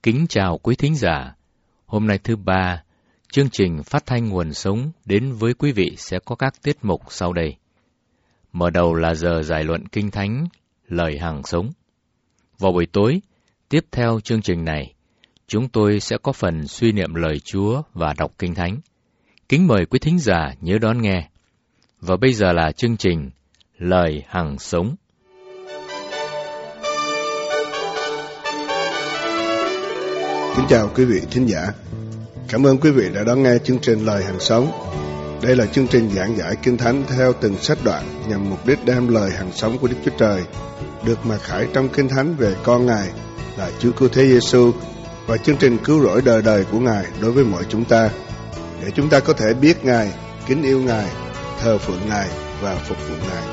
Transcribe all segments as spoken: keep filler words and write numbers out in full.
Kính chào quý thính giả. Hôm nay thứ ba, chương trình phát thanh nguồn sống đến với quý vị sẽ có các tiết mục sau đây. Mở đầu là giờ giải luận Kinh Thánh, lời hàng sống. Vào buổi tối, tiếp theo chương trình này, chúng tôi sẽ có phần suy niệm lời Chúa và đọc Kinh Thánh. Kính mời quý thính giả nhớ đón nghe. Và bây giờ là chương trình Lời Hằng Sống. Kính chào quý vị thính giả. Cảm ơn quý vị đã đón nghe chương trình Lời Hằng Sống. Đây là chương trình giảng giải Kinh Thánh theo từng sách đoạn nhằm mục đích đem lời hằng sống của Đức Chúa Trời được mặc khải trong Kinh Thánh về con Ngài là Chúa Cứu Thế Giêsu và chương trình cứu rỗi đời đời của Ngài đối với mọi chúng ta, để chúng ta có thể biết Ngài, kính yêu Ngài, thờ phượng Ngài và phục vụ Ngài.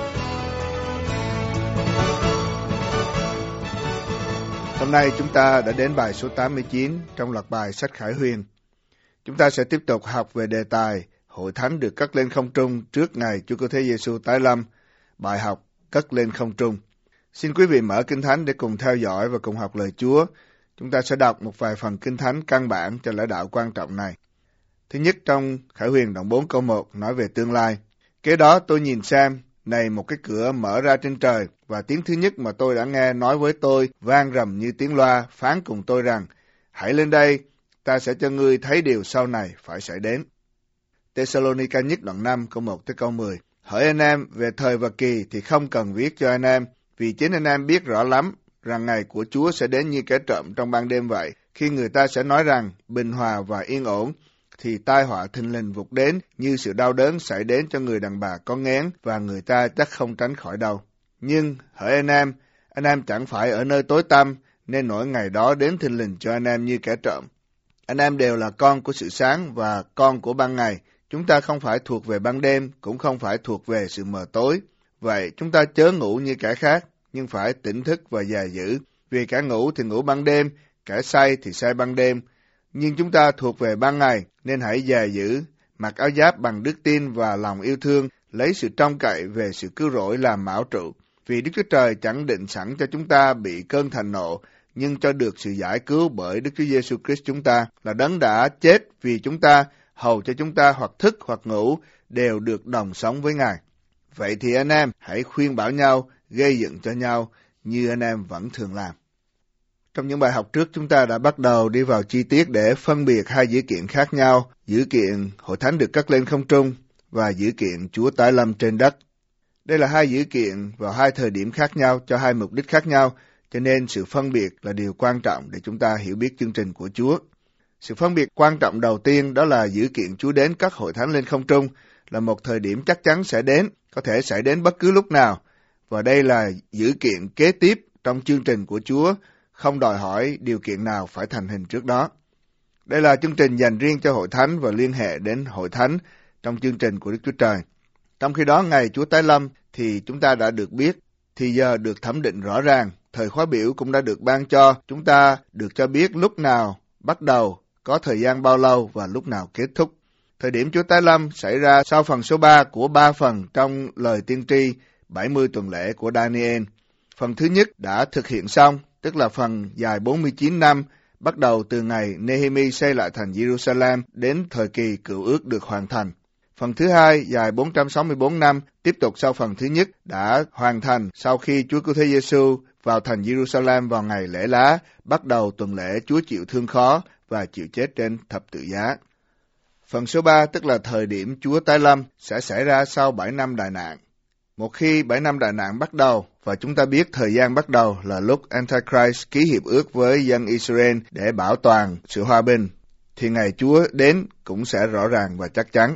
Hôm nay chúng ta đã đến bài số tám mươi chín trong loạt bài sách Khải Huyền. Chúng ta sẽ tiếp tục học về đề tài Hội Thánh được cất lên không trung trước ngày Chúa Cứu Thế Giêsu tái lâm, bài học cất lên không trung. Xin quý vị mở Kinh Thánh để cùng theo dõi và cùng học lời Chúa. Chúng ta sẽ đọc một vài phần Kinh Thánh căn bản cho lẽ đạo quan trọng này. Thứ nhất, trong Khải Huyền đoạn bốn câu một nói về tương lai. Kế đó tôi nhìn xem, này một cái cửa mở ra trên trời, và tiếng thứ nhất mà tôi đã nghe nói với tôi vang rầm như tiếng loa, phán cùng tôi rằng: hãy lên đây, ta sẽ cho ngươi thấy điều sau này phải xảy đến. Thessalonica nhất đoạn năm câu một tới câu mười. Hỡi anh em, về thời và kỳ thì không cần viết cho anh em, vì chính anh em biết rõ lắm rằng ngày của Chúa sẽ đến như kẻ trộm trong ban đêm vậy. Khi người ta sẽ nói rằng bình hòa và yên ổn, thì tai họa thình lình vụt đến như sự đau đớn xảy đến cho người đàn bà có nghén, và người ta chắc không tránh khỏi đâu. Nhưng hỡi anh em, anh em chẳng phải ở nơi tối tăm, nên nỗi ngày đó đến thình lình cho anh em như kẻ trộm. Anh em đều là con của sự sáng và con của ban ngày. Chúng ta không phải thuộc về ban đêm, cũng không phải thuộc về sự mờ tối. Vậy chúng ta chớ ngủ như kẻ khác, nhưng phải tỉnh thức và dè dữ. Vì kẻ ngủ thì ngủ ban đêm, kẻ say thì say ban đêm. Nhưng chúng ta thuộc về ban ngày, nên hãy dè dữ, mặc áo giáp bằng đức tin và lòng yêu thương, lấy sự trông cậy về sự cứu rỗi làm mão trụ. Vì Đức Chúa Trời chẳng định sẵn cho chúng ta bị cơn thành nộ, nhưng cho được sự giải cứu bởi Đức Chúa Giêsu Christ chúng ta, là đấng đã chết vì chúng ta, hầu cho chúng ta hoặc thức hoặc ngủ đều được đồng sống với Ngài. Vậy thì anh em hãy khuyên bảo nhau, gây dựng cho nhau như anh em vẫn thường làm. Trong những bài học trước, chúng ta đã bắt đầu đi vào chi tiết để phân biệt hai dữ kiện khác nhau: dữ kiện Hội Thánh được cất lên không trung và dữ kiện Chúa tái lâm trên đất. Đây là hai dữ kiện vào hai thời điểm khác nhau cho hai mục đích khác nhau, cho nên sự phân biệt là điều quan trọng để chúng ta hiểu biết chương trình của Chúa. Sự phân biệt quan trọng đầu tiên đó là dữ kiện Chúa đến cất Hội Thánh lên không trung là một thời điểm chắc chắn sẽ đến, có thể xảy đến bất cứ lúc nào. Và đây là dữ kiện kế tiếp trong chương trình của Chúa, không đòi hỏi điều kiện nào phải thành hình trước đó. Đây là chương trình dành riêng cho Hội Thánh và liên hệ đến Hội Thánh trong chương trình của Đức Chúa Trời. Trong khi đó, ngày Chúa tái lâm thì chúng ta đã được biết, thì giờ được thẩm định rõ ràng, thời khóa biểu cũng đã được ban cho, chúng ta được cho biết lúc nào bắt đầu, có thời gian bao lâu và lúc nào kết thúc. Thời điểm Chúa tái lâm xảy ra sau phần số ba của ba phần trong lời tiên tri bảy mươi tuần lễ của Daniel. Phần thứ nhất đã thực hiện xong, tức là phần dài bốn mươi chín năm, bắt đầu từ ngày Nehemi xây lại thành Jerusalem đến thời kỳ cựu ước được hoàn thành. Phần thứ hai dài bốn trăm sáu mươi bốn năm, tiếp tục sau phần thứ nhất, đã hoàn thành sau khi Chúa Cứu Thế Giêsu vào thành Jerusalem vào ngày lễ lá, bắt đầu tuần lễ Chúa chịu thương khó và chịu chết trên thập tự giá. Phần số ba, tức là thời điểm Chúa tái lâm, sẽ xảy ra sau bảy năm đại nạn. Một khi bảy năm đại nạn bắt đầu, và chúng ta biết thời gian bắt đầu là lúc Antichrist ký hiệp ước với dân Israel để bảo toàn sự hòa bình, thì ngày Chúa đến cũng sẽ rõ ràng và chắc chắn.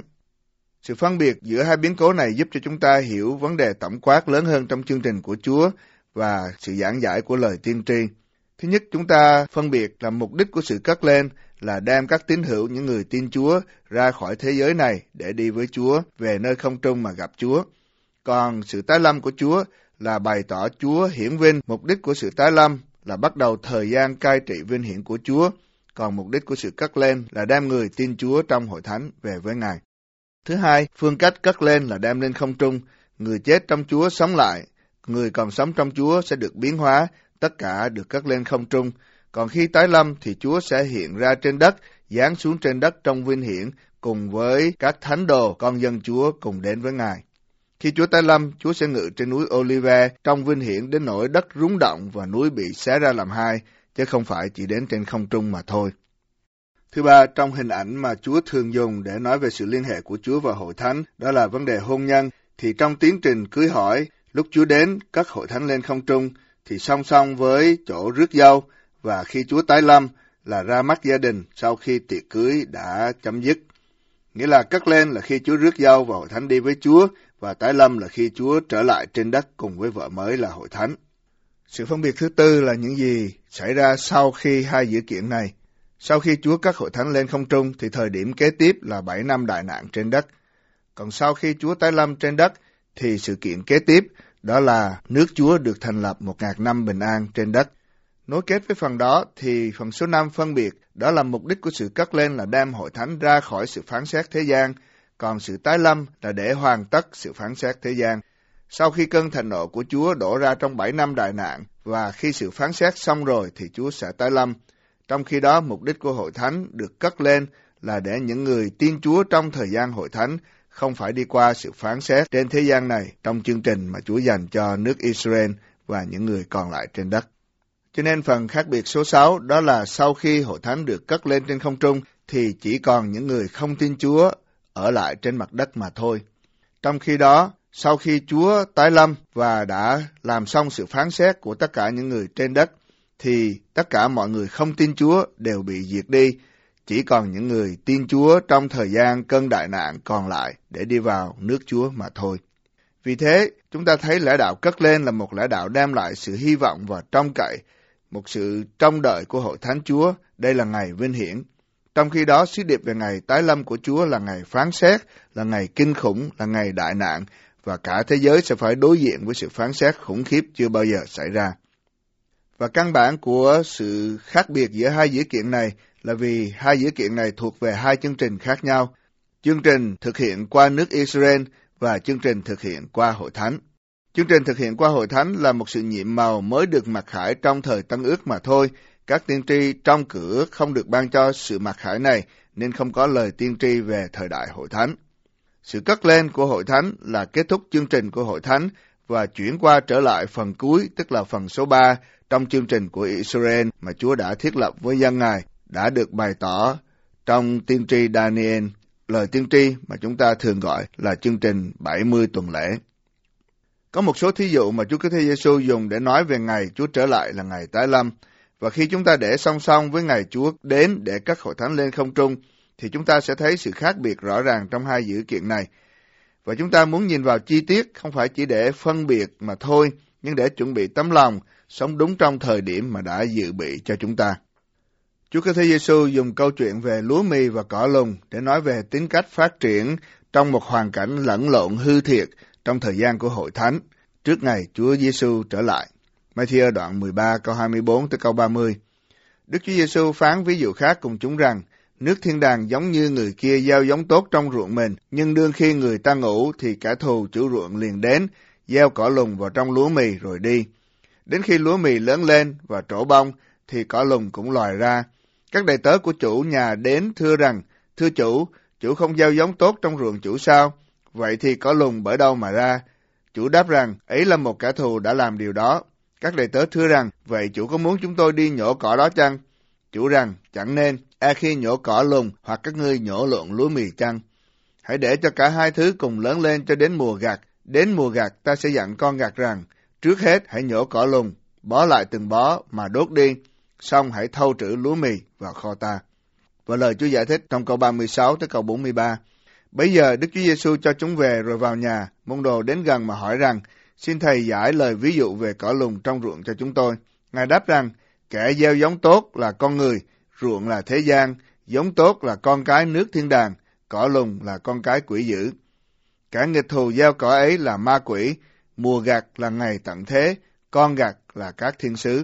Sự phân biệt giữa hai biến cố này giúp cho chúng ta hiểu vấn đề tổng quát lớn hơn trong chương trình của Chúa và sự giảng giải của lời tiên tri. Thứ nhất, chúng ta phân biệt là mục đích của sự cất lên là đem các tín hữu, những người tin Chúa, ra khỏi thế giới này để đi với Chúa, về nơi không trung mà gặp Chúa. Còn sự tái lâm của Chúa là bày tỏ Chúa hiển vinh. Mục đích của sự tái lâm là bắt đầu thời gian cai trị vinh hiển của Chúa. Còn mục đích của sự cất lên là đem người tin Chúa trong Hội Thánh về với Ngài. Thứ hai, phương cách cất lên là đem lên không trung. Người chết trong Chúa sống lại, người còn sống trong Chúa sẽ được biến hóa, tất cả được cất lên không trung. Còn khi tái lâm thì Chúa sẽ hiện ra trên đất, giáng xuống trên đất trong vinh hiển cùng với các thánh đồ con dân Chúa cùng đến với Ngài. Khi Chúa tái lâm, Chúa sẽ ngự trên núi Olive trong vinh hiển đến nỗi đất rúng động và núi bị xé ra làm hai, chứ không phải chỉ đến trên không trung mà thôi. Thứ ba, trong hình ảnh mà Chúa thường dùng để nói về sự liên hệ của Chúa và hội thánh, đó là vấn đề hôn nhân, thì trong tiến trình cưới hỏi, lúc Chúa đến cất hội thánh lên không trung, thì song song với chỗ rước dâu, và khi Chúa tái lâm là ra mắt gia đình sau khi tiệc cưới đã chấm dứt. Nghĩa là cất lên là khi Chúa rước dâu và hội thánh đi với Chúa, và tái lâm là khi Chúa trở lại trên đất cùng với vợ mới là hội thánh. Sự phân biệt thứ tư là những gì xảy ra sau khi hai dữ kiện này. Sau khi Chúa cất hội thánh lên không trung thì thời điểm kế tiếp là bảy năm đại nạn trên đất. Còn sau khi Chúa tái lâm trên đất thì sự kiện kế tiếp đó là nước Chúa được thành lập một ngàn năm bình an trên đất. Nối kết với phần đó thì phần số năm phân biệt, đó là mục đích của sự cất lên là đem hội thánh ra khỏi sự phán xét thế gian, còn sự tái lâm là để hoàn tất sự phán xét thế gian. Sau khi cơn thịnh nộ của Chúa đổ ra trong bảy năm đại nạn, và khi sự phán xét xong rồi thì Chúa sẽ tái lâm. Trong khi đó, mục đích của hội thánh được cất lên là để những người tin Chúa trong thời gian hội thánh không phải đi qua sự phán xét trên thế gian này trong chương trình mà Chúa dành cho nước Israel và những người còn lại trên đất. Cho nên phần khác biệt số sáu đó là sau khi hội thánh được cất lên trên không trung thì chỉ còn những người không tin Chúa ở lại trên mặt đất mà thôi. Trong khi đó, sau khi Chúa tái lâm và đã làm xong sự phán xét của tất cả những người trên đất, thì tất cả mọi người không tin Chúa đều bị diệt đi, chỉ còn những người tin Chúa trong thời gian cơn đại nạn còn lại để đi vào nước Chúa mà thôi. Vì thế, chúng ta thấy lẽ đạo cất lên là một lẽ đạo đem lại sự hy vọng và trông cậy, một sự trông đợi của hội thánh Chúa, đây là ngày vinh hiển. Trong khi đó, sứ điệp về ngày tái lâm của Chúa là ngày phán xét, là ngày kinh khủng, là ngày đại nạn, và cả thế giới sẽ phải đối diện với sự phán xét khủng khiếp chưa bao giờ xảy ra. Và căn bản của sự khác biệt giữa hai dữ kiện này là vì hai dữ kiện này thuộc về hai chương trình khác nhau. Chương trình thực hiện qua nước Israel và chương trình thực hiện qua hội thánh. Chương trình thực hiện qua hội thánh là một sự nhiệm màu mới được mặc khải trong thời Tân Ước mà thôi. Các tiên tri trong cửa không được ban cho sự mặc khải này nên không có lời tiên tri về thời đại hội thánh. Sự cất lên của hội thánh là kết thúc chương trình của hội thánh và chuyển qua trở lại phần cuối, tức là phần số ba trong chương trình của Israel mà Chúa đã thiết lập với dân Ngài, đã được bày tỏ trong tiên tri Daniel, lời tiên tri mà chúng ta thường gọi là chương trình bảy mươi tuần lễ. Có một số thí dụ mà Chúa Cứu Thế Giêsu dùng để nói về ngày Chúa trở lại là ngày tái lâm, và khi chúng ta để song song với ngày Chúa đến để cất hội thánh lên không trung, thì chúng ta sẽ thấy sự khác biệt rõ ràng trong hai dữ kiện này. Và chúng ta muốn nhìn vào chi tiết không phải chỉ để phân biệt mà thôi, nhưng để chuẩn bị tấm lòng, sống đúng trong thời điểm mà đã dự bị cho chúng ta. Chúa Cứu Thế Giêsu dùng câu chuyện về lúa mì và cỏ lùng để nói về tính cách phát triển trong một hoàn cảnh lẫn lộn hư thiệt trong thời gian của hội thánh, trước ngày Chúa Giêsu trở lại. Ma-thi-ơ đoạn mười ba câu hai mươi bốn tới câu ba mươi. Đức Chúa Giêsu phán ví dụ khác cùng chúng rằng, nước thiên đàng giống như người kia gieo giống tốt trong ruộng mình, nhưng đương khi người ta ngủ thì kẻ thù chủ ruộng liền đến, gieo cỏ lùng vào trong lúa mì rồi đi. Đến khi lúa mì lớn lên và trổ bông thì cỏ lùng cũng lòi ra. Các đầy tớ của chủ nhà đến thưa rằng, thưa chủ, chủ không gieo giống tốt trong ruộng chủ sao? Vậy thì cỏ lùng bởi đâu mà ra? Chủ đáp rằng, ấy là một kẻ thù đã làm điều đó. Các đầy tớ thưa rằng, vậy chủ có muốn chúng tôi đi nhổ cỏ đó chăng? Chủ rằng, chẳng nên, e khi nhổ cỏ lùng hoặc các ngươi nhổ lộn lúa mì chăng? Hãy để cho cả hai thứ cùng lớn lên cho đến mùa gặt. Đến mùa gặt ta sẽ dặn con gặt rằng, trước hết hãy nhổ cỏ lùng, bó lại từng bó mà đốt đi, xong hãy thâu trữ lúa mì vào kho ta. Và lời Chúa giải thích trong câu ba mươi sáu tới câu bốn mươi ba. Bấy giờ Đức Chúa Giêsu cho chúng về rồi vào nhà, môn đồ đến gần mà hỏi rằng, xin Thầy giải lời ví dụ về cỏ lùng trong ruộng cho chúng tôi. Ngài đáp rằng, kẻ gieo giống tốt là con người, ruộng là thế gian, giống tốt là con cái nước thiên đàng, cỏ lùng là con cái quỷ dữ. Kẻ nghịch thù gieo cỏ ấy là ma quỷ, mùa gặt là ngày tận thế, con gặt là các thiên sứ.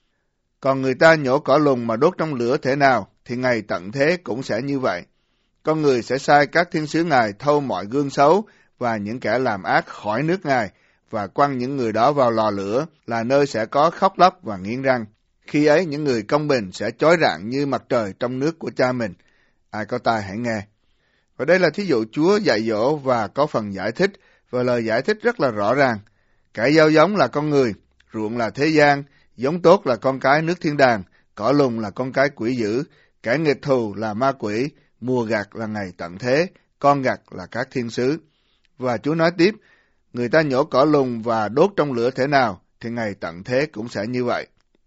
Còn người ta nhổ cỏ lùng mà đốt trong lửa thế nào, thì ngày tận thế cũng sẽ như vậy. Con người sẽ sai các thiên sứ Ngài thâu mọi gương xấu và những kẻ làm ác khỏi nước Ngài, và quăng những người đó vào lò lửa, là nơi sẽ có khóc lóc và nghiến răng. Khi ấy những người công bình sẽ chói rạng như mặt trời trong nước của cha mình. Ai có tai hãy nghe. Và đây là thí dụ Chúa dạy dỗ và có phần giải thích, và lời giải thích rất là rõ ràng. Kẻ gieo giống là con người, ruộng là thế gian, giống tốt là con cái nước thiên đàng, cỏ lùng là con cái quỷ dữ, kẻ nghịch thù là ma quỷ, mùa gặt là ngày tận thế, con gặt là các thiên sứ. Và Chúa nói tiếp, người ta nhổ cỏ lùng và đốt trong lửa thế nào, thì ngày tận thế cũng sẽ như vậy.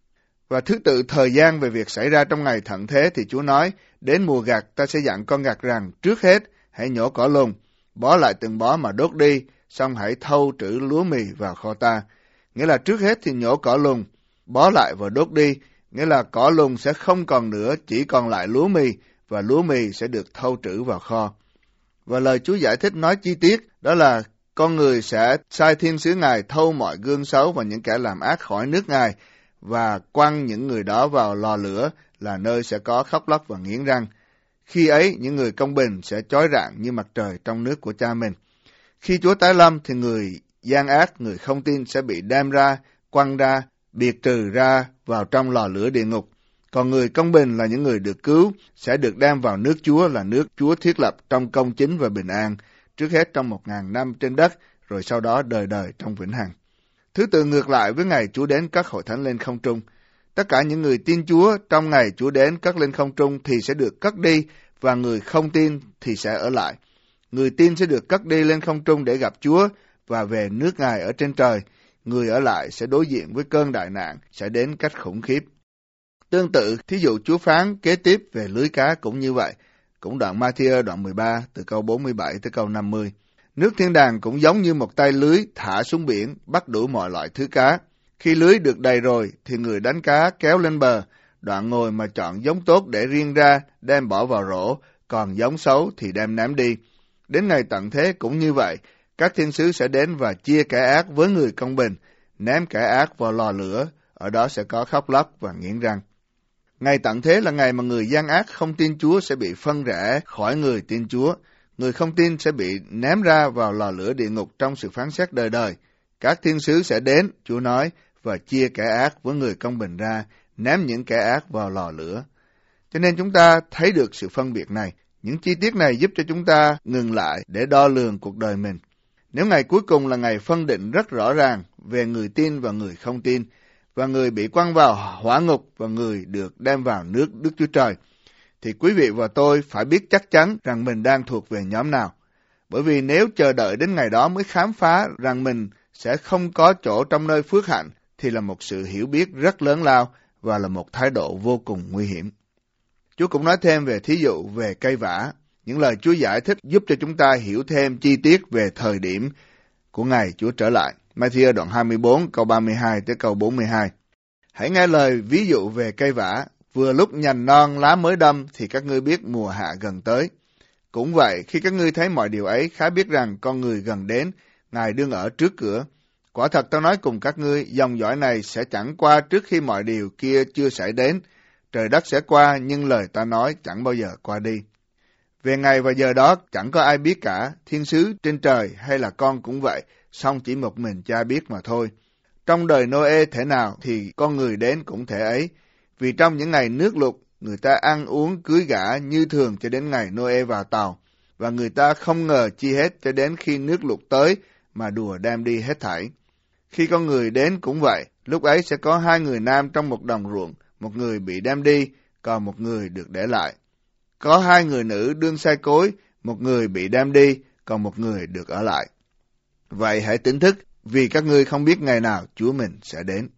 Và thứ tự thời gian về việc xảy ra trong ngày tận thế thì Chúa nói, đến mùa gặt ta sẽ dặn con gặt rằng, trước hết hãy nhổ cỏ lùng, bó lại từng bó mà đốt đi, xong hãy thâu trữ lúa mì vào kho ta. Nghĩa là trước hết thì nhổ cỏ lùng, bó lại và đốt đi, nghĩa là cỏ lùng sẽ không còn nữa, chỉ còn lại lúa mì, và lúa mì sẽ được thâu trữ vào kho. Và lời Chúa giải thích nói chi tiết, đó là con người sẽ sai thiên sứ Ngài thâu mọi gương xấu và những kẻ làm ác khỏi nước Ngài, và quăng những người đó vào lò lửa, là nơi sẽ có khóc lóc và nghiến răng. Khi ấy, những người công bình sẽ chói rạng như mặt trời trong nước của cha mình. Khi Chúa tái lâm thì người gian ác, người không tin sẽ bị đem ra, quăng ra, biệt trừ ra vào trong lò lửa địa ngục. Còn người công bình là những người được cứu, sẽ được đem vào nước Chúa, là nước Chúa thiết lập trong công chính và bình an, trước hết trong một ngàn năm trên đất, rồi sau đó đời đời trong vĩnh hằng. Thứ tự ngược lại với ngày Chúa đến cất hội thánh lên không trung. Tất cả những người tin Chúa trong ngày Chúa đến cất lên không trung thì sẽ được cất đi, và người không tin thì sẽ ở lại. Người tin sẽ được cất đi lên không trung để gặp Chúa và về nước Ngài ở trên trời. Người ở lại sẽ đối diện với cơn đại nạn sẽ đến cách khủng khiếp. Tương tự, thí dụ Chúa phán kế tiếp về lưới cá cũng như vậy. Cũng đoạn Ma-thi-ơ đoạn mười ba từ câu bốn mươi bảy tới câu năm mươi. Nước thiên đàng cũng giống như một tay lưới thả xuống biển, bắt đủ mọi loại thứ cá. Khi lưới được đầy rồi thì người đánh cá kéo lên bờ, đoạn ngồi mà chọn giống tốt để riêng ra, đem bỏ vào rổ, còn giống xấu thì đem ném đi. Đến ngày tận thế cũng như vậy, các thiên sứ sẽ đến và chia kẻ ác với người công bình, ném kẻ ác vào lò lửa, ở đó sẽ có khóc lóc và nghiến răng. Ngày tận thế là ngày mà người gian ác không tin Chúa sẽ bị phân rẽ khỏi người tin Chúa. Người không tin sẽ bị ném ra vào lò lửa địa ngục trong sự phán xét đời đời. Các thiên sứ sẽ đến, Chúa nói, và chia kẻ ác với người công bình ra, ném những kẻ ác vào lò lửa. Cho nên chúng ta thấy được sự phân biệt này. Những chi tiết này giúp cho chúng ta ngừng lại để đo lường cuộc đời mình. Nếu ngày cuối cùng là ngày phân định rất rõ ràng về người tin và người không tin, và người bị quăng vào hỏa ngục và người được đem vào nước Đức Chúa Trời, thì quý vị và tôi phải biết chắc chắn rằng mình đang thuộc về nhóm nào. Bởi vì nếu chờ đợi đến ngày đó mới khám phá rằng mình sẽ không có chỗ trong nơi phước hạnh, thì là một sự hiểu biết rất lớn lao và là một thái độ vô cùng nguy hiểm. Chúa cũng nói thêm về thí dụ về cây vả. Những lời Chúa giải thích giúp cho chúng ta hiểu thêm chi tiết về thời điểm của ngày Chúa trở lại. Ma-thi-ơ đoạn hai mươi bốn câu ba mươi hai tới câu bốn mươi hai. Hãy nghe lời ví dụ về cây vả. Vừa lúc nhành non lá mới đâm thì các ngươi biết mùa hạ gần tới. Cũng vậy, khi các ngươi thấy mọi điều ấy, khá biết rằng con người gần đến, Ngài đương ở trước cửa. Quả thật tôi nói cùng các ngươi, dòng dõi này sẽ chẳng qua trước khi mọi điều kia chưa xảy đến. Trời đất sẽ qua, nhưng lời ta nói chẳng bao giờ qua đi. Về ngày và giờ đó chẳng có ai biết cả, thiên sứ trên trời hay là con cũng vậy, song chỉ một mình Cha biết mà thôi. Trong đời Nô-ê thể nào thì con người đến cũng thể ấy. Vì trong những ngày nước lụt, người ta ăn uống cưới gả như thường cho đến ngày Nô-ê vào tàu, và người ta không ngờ chi hết cho đến khi nước lụt tới mà đùa đem đi hết thảy. Khi con người đến cũng vậy, lúc ấy sẽ có hai người nam trong một đồng ruộng, một người bị đem đi, còn một người được để lại. Có hai người nữ đương say cối, một người bị đem đi, còn một người được ở lại. Vậy hãy tỉnh thức, vì các ngươi không biết ngày nào Chúa mình sẽ đến.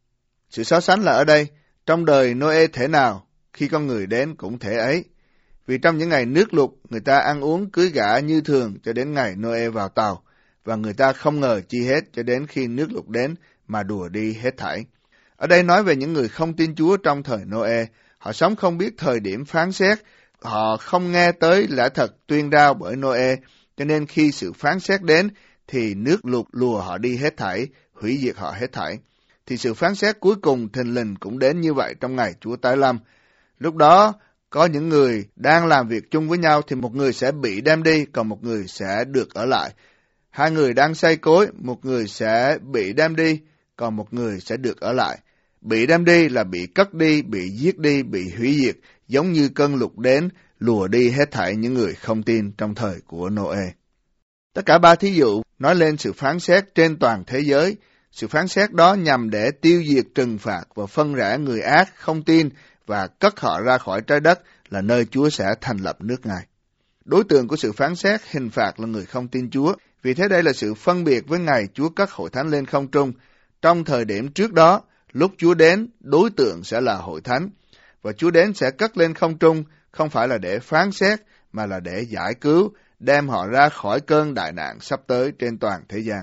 Sự so sánh là ở đây, trong đời Nô-ê thể nào, khi con người đến cũng thể ấy. Vì trong những ngày nước lụt, người ta ăn uống cưới gả như thường cho đến ngày Nô-ê vào tàu, và người ta không ngờ chi hết cho đến khi nước lụt đến mà đùa đi hết thảy. Ở đây nói về những người không tin Chúa trong thời Nô-ê, họ sống không biết thời điểm phán xét, họ không nghe tới lẽ thật tuyên rao bởi Nô-ê, cho nên khi sự phán xét đến thì nước lụt lùa họ đi hết thảy, hủy diệt họ hết thảy. Thì sự phán xét cuối cùng thình lình cũng đến như vậy trong ngày Chúa tái lâm. Lúc đó có những người đang làm việc chung với nhau thì một người sẽ bị đem đi, còn một người sẽ được ở lại. Hai người đang say cối, một người sẽ bị đem đi, còn một người sẽ được ở lại. Bị đem đi là bị cất đi, bị giết đi, bị hủy diệt, giống như cơn lụt đến, lùa đi hết thảy những người không tin trong thời của Nô-ê. Tất cả ba thí dụ nói lên sự phán xét trên toàn thế giới. Sự phán xét đó nhằm để tiêu diệt, trừng phạt và phân rẽ người ác không tin và cất họ ra khỏi trái đất là nơi Chúa sẽ thành lập nước Ngài. Đối tượng của sự phán xét, hình phạt là người không tin Chúa. Vì thế đây là sự phân biệt với ngày Chúa cất hội thánh lên không trung. Trong thời điểm trước đó, lúc Chúa đến, đối tượng sẽ là hội thánh. Và Chúa đến sẽ cất lên không trung, không phải là để phán xét, mà là để giải cứu, đem họ ra khỏi cơn đại nạn sắp tới trên toàn thế gian.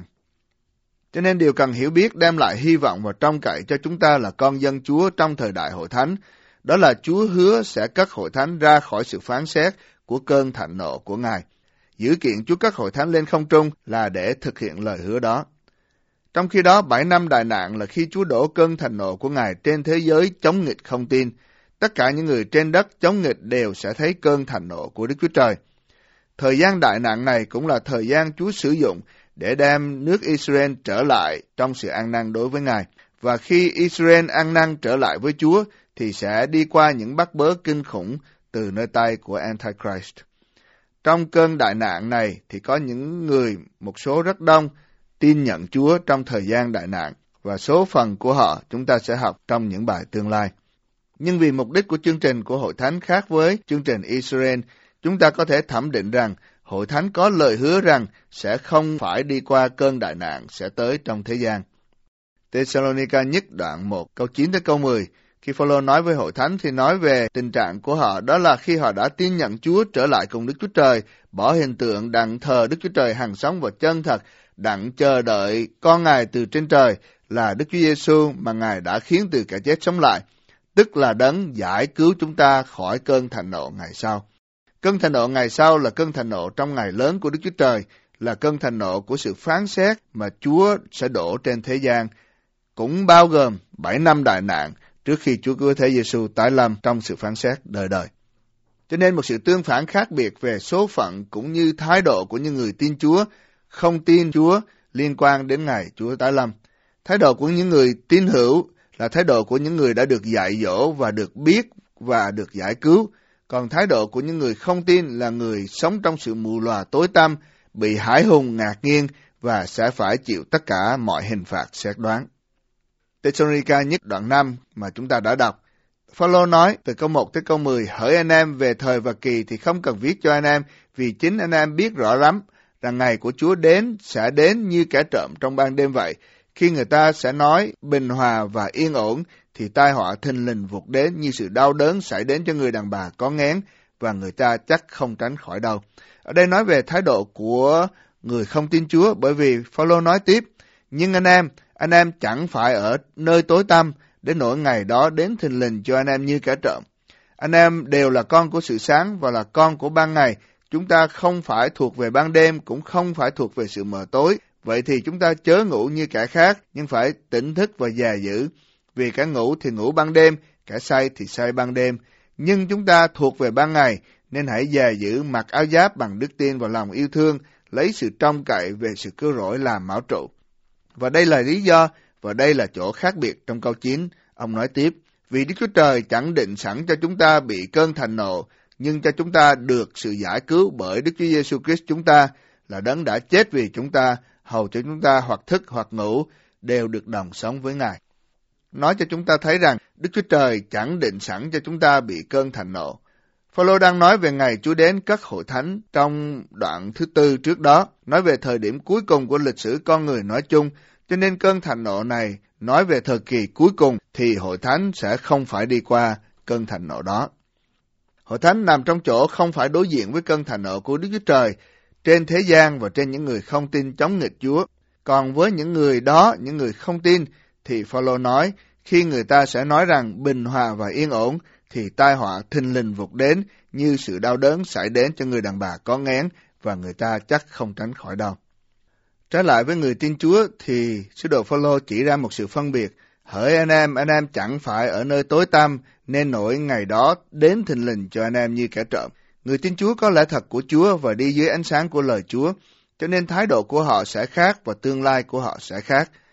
Cho nên điều cần hiểu biết đem lại hy vọng và trông cậy cho chúng ta là con dân Chúa trong thời đại hội thánh, đó là Chúa hứa sẽ cất hội thánh ra khỏi sự phán xét của cơn thạnh nộ của Ngài. Dữ kiện Chúa cất hội thánh lên không trung là để thực hiện lời hứa đó. Trong khi đó, bảy năm đại nạn là khi Chúa đổ cơn thạnh nộ của Ngài trên thế giới chống nghịch không tin. Tất cả những người trên đất chống nghịch đều sẽ thấy cơn thạnh nộ của Đức Chúa Trời. Thời gian đại nạn này cũng là thời gian Chúa sử dụng để đem nước Israel trở lại trong sự ăn năn đối với Ngài. Và khi Israel ăn năn trở lại với Chúa, thì sẽ đi qua những bắt bớ kinh khủng từ nơi tay của Antichrist. Trong cơn đại nạn này thì có những người, một số rất đông, tin nhận Chúa trong thời gian đại nạn, và số phần của họ chúng ta sẽ học trong những bài tương lai. Nhưng vì mục đích của chương trình của Hội Thánh khác với chương trình Israel, chúng ta có thể thẩm định rằng Hội Thánh có lời hứa rằng sẽ không phải đi qua cơn đại nạn sẽ tới trong thế gian. Thessalonica nhất đoạn một câu chín tới câu mười, khi Phaolô nói với Hội Thánh thì nói về tình trạng của họ, đó là khi họ đã tin nhận Chúa trở lại cùng Đức Chúa Trời, bỏ hình tượng đặng thờ Đức Chúa Trời hằng sống và chân thật, đặng chờ đợi con Ngài từ trên trời là Đức Chúa Giêsu mà Ngài đã khiến từ kẻ chết sống lại, tức là đấng giải cứu chúng ta khỏi cơn thạnh nộ ngày sau. Cơn thạnh nộ ngày sau là cơn thạnh nộ trong ngày lớn của Đức Chúa Trời, là cơn thạnh nộ của sự phán xét mà Chúa sẽ đổ trên thế gian, cũng bao gồm bảy năm đại nạn trước khi Chúa cứu thế Giêsu tái lâm trong sự phán xét đời đời. Cho nên một sự tương phản khác biệt về số phận cũng như thái độ của những người tin Chúa, không tin Chúa liên quan đến ngày Chúa tái lâm. Thái độ của những người tín hữu là thái độ của những người đã được dạy dỗ và được biết và được giải cứu. Còn thái độ của những người không tin là người sống trong sự mù lòa tối tăm, bị hãi hùng ngạc nhiên và sẽ phải chịu tất cả mọi hình phạt xét đoán. Thessalonica nhất đoạn năm mà chúng ta đã đọc. Phaolô nói từ câu một tới câu mười, hỡi anh em về thời và kỳ thì không cần viết cho anh em, vì chính anh em biết rõ lắm rằng ngày của Chúa đến sẽ đến như kẻ trộm trong ban đêm vậy. Khi người ta sẽ nói bình hòa và yên ổn, thì tai họa thình lình vụt đến như sự đau đớn xảy đến cho người đàn bà có nghén, và người ta chắc không tránh khỏi đâu. Ở đây nói về thái độ của người không tin Chúa, bởi vì Phaolô nói tiếp, nhưng anh em, anh em chẳng phải ở nơi tối tăm, đến nỗi ngày đó đến thình lình cho anh em như kẻ trộm. Anh em đều là con của sự sáng và là con của ban ngày. Chúng ta không phải thuộc về ban đêm, cũng không phải thuộc về sự mờ tối. Vậy thì chúng ta chớ ngủ như kẻ khác, nhưng phải tỉnh thức và dè dữ. Vì kẻ ngủ thì ngủ ban đêm, kẻ say thì say ban đêm. Nhưng chúng ta thuộc về ban ngày, nên hãy dè dữ mặc áo giáp bằng đức tin và lòng yêu thương, lấy sự trông cậy về sự cứu rỗi làm mão trụ. Và đây là lý do, và đây là chỗ khác biệt trong câu chín. Ông nói tiếp, vì Đức Chúa Trời chẳng định sẵn cho chúng ta bị cơn thạnh nộ, nhưng cho chúng ta được sự giải cứu bởi Đức Chúa Giêsu Christ chúng ta, là đấng đã chết vì chúng ta, hầu cho chúng ta hoặc thức hoặc ngủ, đều được đồng sống với Ngài. Nói cho chúng ta thấy rằng Đức Chúa Trời chẳng định sẵn cho chúng ta bị cơn thạnh nộ. Phaolô đang nói về ngày Chúa đến cất hội thánh trong đoạn thứ tư trước đó, nói về thời điểm cuối cùng của lịch sử con người nói chung, cho nên cơn thạnh nộ này nói về thời kỳ cuối cùng thì hội thánh sẽ không phải đi qua cơn thạnh nộ đó. Hội thánh nằm trong chỗ không phải đối diện với cơn thạnh nộ của Đức Chúa Trời trên thế gian và trên những người không tin chống nghịch Chúa. Còn với những người đó, những người không tin, thì Phaolô nói, khi người ta sẽ nói rằng bình hòa và yên ổn, thì tai họa thình lình vụt đến như sự đau đớn xảy đến cho người đàn bà có nghén, và người ta chắc không tránh khỏi đâu. Trở lại với người tin Chúa thì sứ đồ Phaolô chỉ ra một sự phân biệt. Hỡi anh em, anh em chẳng phải ở nơi tối tăm, nên nỗi ngày đó đến thình lình cho anh em như kẻ trộm. Người tin Chúa có lẽ thật của Chúa và đi dưới ánh sáng của lời Chúa, cho nên thái độ của họ sẽ khác và tương lai của họ sẽ khác.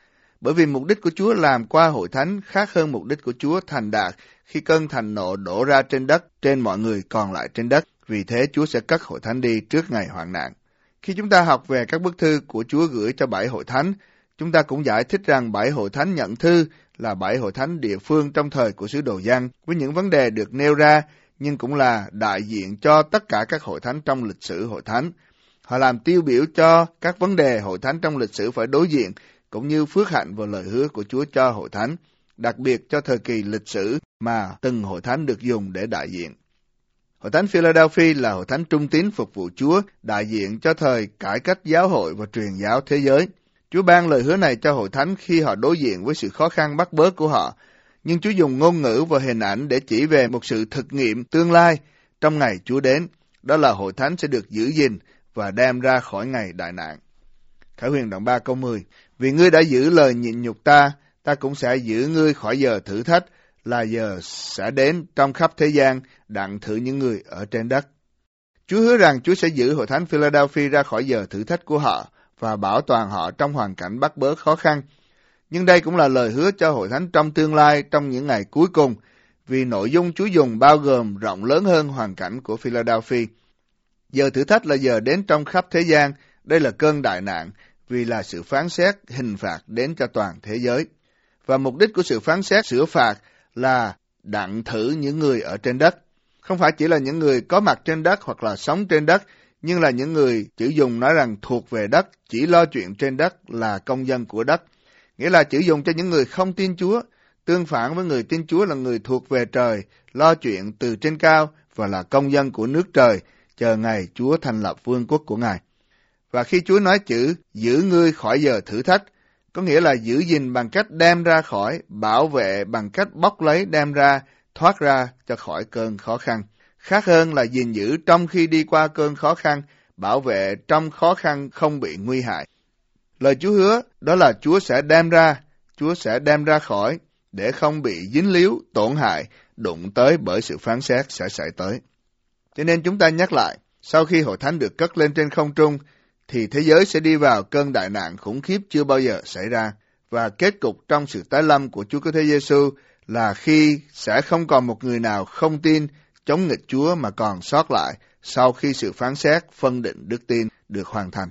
bởi vì mục đích của Chúa làm qua hội thánh khác hơn mục đích của Chúa thành đạt khi cơn thành nộ đổ ra trên đất, trên mọi người còn lại trên đất. Vì thế Chúa sẽ cất hội thánh đi trước ngày hoạn nạn. Khi chúng ta học về các bức thư của Chúa gửi cho bảy hội thánh, chúng ta cũng giải thích rằng bảy hội thánh nhận thư là bảy hội thánh địa phương trong thời của sứ đồ Giăng với những vấn đề được nêu ra, nhưng cũng là đại diện cho tất cả các hội thánh trong lịch sử hội thánh. Họ làm tiêu biểu cho các vấn đề hội thánh trong lịch sử phải đối diện, cũng như phước hạnh và lời hứa của Chúa cho hội thánh, đặc biệt cho thời kỳ lịch sử mà từng hội thánh được dùng để đại diện. Hội thánh Philadelphia là hội thánh trung tín phục vụ Chúa, đại diện cho thời cải cách giáo hội và truyền giáo thế giới. Chúa ban lời hứa này cho hội thánh khi họ đối diện với sự khó khăn bắt bớ của họ, nhưng Chúa dùng ngôn ngữ và hình ảnh để chỉ về một sự thực nghiệm tương lai trong ngày Chúa đến, đó là hội thánh sẽ được giữ gìn và đem ra khỏi ngày đại nạn. Khải Huyền đoạn ba câu mười: Vì ngươi đã giữ lời nhịn nhục ta, ta cũng sẽ giữ ngươi khỏi giờ thử thách, là giờ sẽ đến trong khắp thế gian, đặng thử những người ở trên đất. Chúa hứa rằng Chúa sẽ giữ hội thánh Philadelphia ra khỏi giờ thử thách của họ và bảo toàn họ trong hoàn cảnh bắt bớ khó khăn. Nhưng đây cũng là lời hứa cho hội thánh trong tương lai, trong những ngày cuối cùng, vì nội dung Chúa dùng bao gồm rộng lớn hơn hoàn cảnh của Philadelphia. Giờ thử thách là giờ đến trong khắp thế gian, đây là cơn đại nạn, vì là sự phán xét, hình phạt đến cho toàn thế giới. Và mục đích của sự phán xét, sửa phạt là đặng thử những người ở trên đất. Không phải chỉ là những người có mặt trên đất hoặc là sống trên đất, nhưng là những người chữ dùng nói rằng thuộc về đất, chỉ lo chuyện trên đất, là công dân của đất. Nghĩa là chữ dùng cho những người không tin Chúa, tương phản với người tin Chúa là người thuộc về trời, lo chuyện từ trên cao và là công dân của nước trời, chờ ngày Chúa thành lập vương quốc của Ngài. Và khi Chúa nói chữ giữ ngươi khỏi giờ thử thách, có nghĩa là giữ gìn bằng cách đem ra khỏi, bảo vệ bằng cách bóc lấy đem ra, thoát ra cho khỏi cơn khó khăn. Khác hơn là gìn giữ trong khi đi qua cơn khó khăn, bảo vệ trong khó khăn không bị nguy hại. Lời Chúa hứa đó là Chúa sẽ đem ra, Chúa sẽ đem ra khỏi để không bị dính líu, tổn hại, đụng tới bởi sự phán xét sẽ xảy tới. Cho nên chúng ta nhắc lại, sau khi hội thánh được cất lên trên không trung, thì thế giới sẽ đi vào cơn đại nạn khủng khiếp chưa bao giờ xảy ra, và kết cục trong sự tái lâm của Chúa Cứu Thế Giêsu là khi sẽ không còn một người nào không tin, chống nghịch Chúa mà còn sót lại sau khi sự phán xét, phân định đức tin được hoàn thành.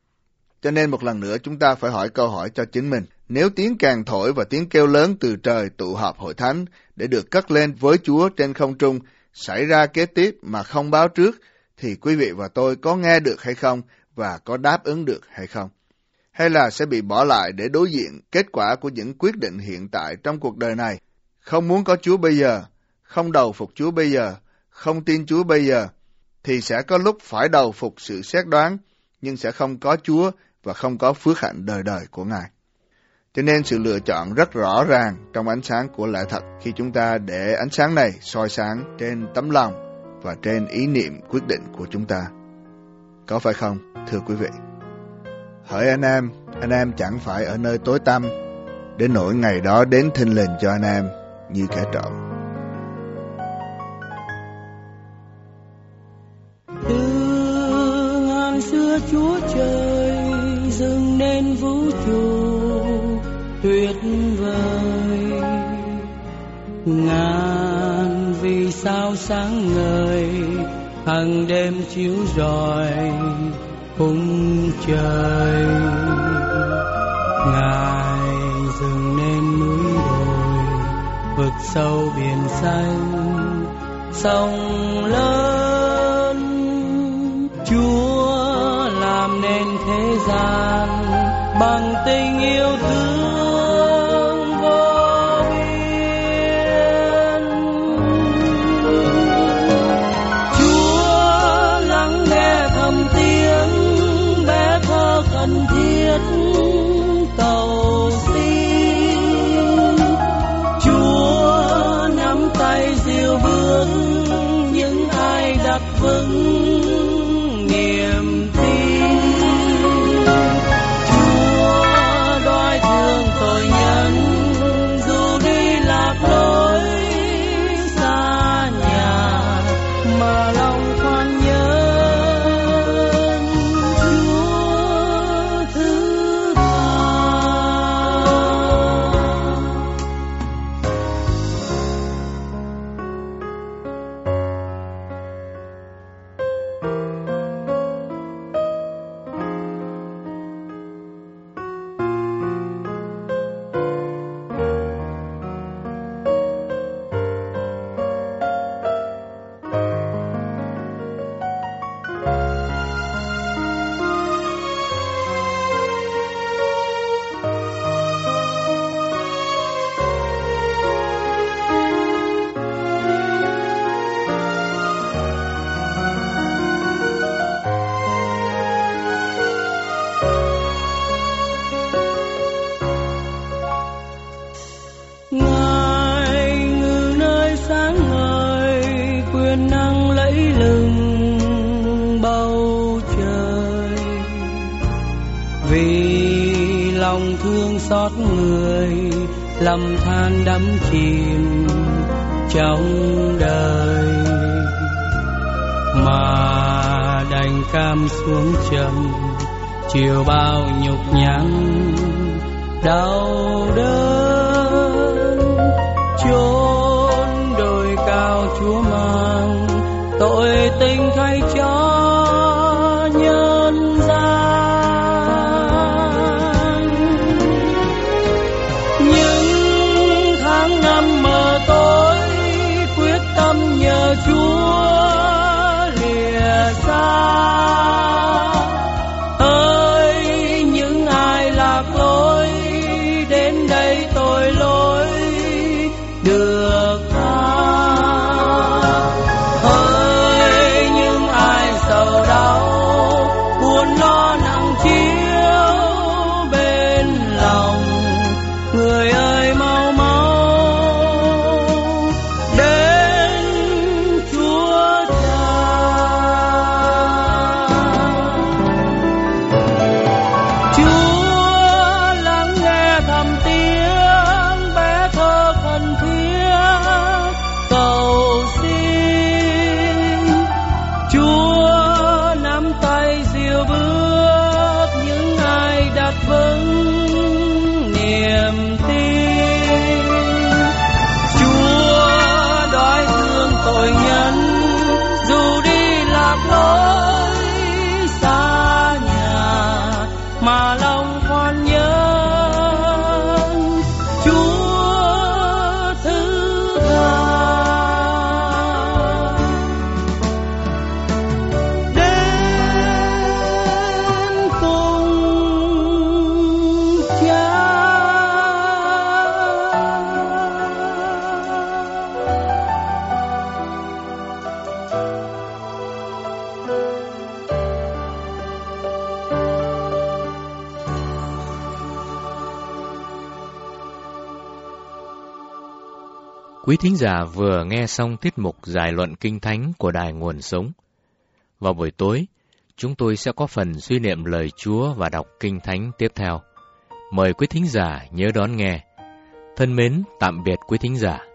Cho nên một lần nữa chúng ta phải hỏi câu hỏi cho chính mình, nếu tiếng kèn thổi và tiếng kêu lớn từ trời tụ họp hội thánh để được cất lên với Chúa trên không trung xảy ra kế tiếp mà không báo trước, thì quý vị và tôi có nghe được hay không và có đáp ứng được hay không? Hay là sẽ bị bỏ lại để đối diện kết quả của những quyết định hiện tại trong cuộc đời này? Không muốn có Chúa bây giờ, không đầu phục Chúa bây giờ, không tin Chúa bây giờ, thì sẽ có lúc phải đầu phục sự xét đoán, nhưng sẽ không có Chúa và không có phước hạnh đời đời của Ngài. Cho nên sự lựa chọn rất rõ ràng trong ánh sáng của lẽ thật khi chúng ta để ánh sáng này soi sáng trên tấm lòng và trên ý niệm quyết định của chúng ta. Có phải không, thưa quý vị? Hỡi anh em, anh em chẳng phải ở nơi tối tăm, đến nỗi ngày đó đến thình lình cho anh em như kẻ trộm. Từ ngàn xưa Chúa trời dâng nên vũ trụ tuyệt vời, ngàn vì sao sáng ngời hàng đêm chiếu rọi khung trời. Ngài dâng nên núi đồi, vực sâu biển xanh, sông lớn. Chúa làm nên thế gian bằng tình yêu thương vô biên. Chúa lắng nghe thầm tiếng bé thơ cần thiết cầu xin. Chúa nắm tay dìu bước những ai đặt vững niềm tin. Chúa đói thương tội nhân dù đi lạc lối xa nhà mà lòng khoan nhớ. Chúa thứ tha lòng thương xót người, lầm than đắm chìm trong đời, mà đành cam xuống trần chịu bao nhục nhằn đau đớn. Chốn đồi cao Chúa mang tội tình thay cho nhân gian. Những tháng năm mờ tối quyết tâm nhờ Chúa lìa xa. Ơi những ai lạc lối đến đây tội lỗi được tha. Ơi những ai sầu đau buồn lo nặng chiếu bên lòng, người ơi mau mau đến Chúa Cha. Chúa lắng nghe thầm tiếng bé thơ khẩn thiết cầu xin. Chúa nắm tay dìu bước những ai đặt vững niềm tin. Chúa đói thương tội nhân dù đi lạc lối xa nhà, mà lòng khoan nhân Chúa thứ tha. Đến cùng Cha. Quý thính giả vừa nghe xong tiết mục giải luận Kinh Thánh của Đài Nguồn Sống. Vào buổi tối, chúng tôi sẽ có phần suy niệm lời Chúa và đọc Kinh Thánh tiếp theo. Mời quý thính giả nhớ đón nghe. Thân mến, tạm biệt quý thính giả.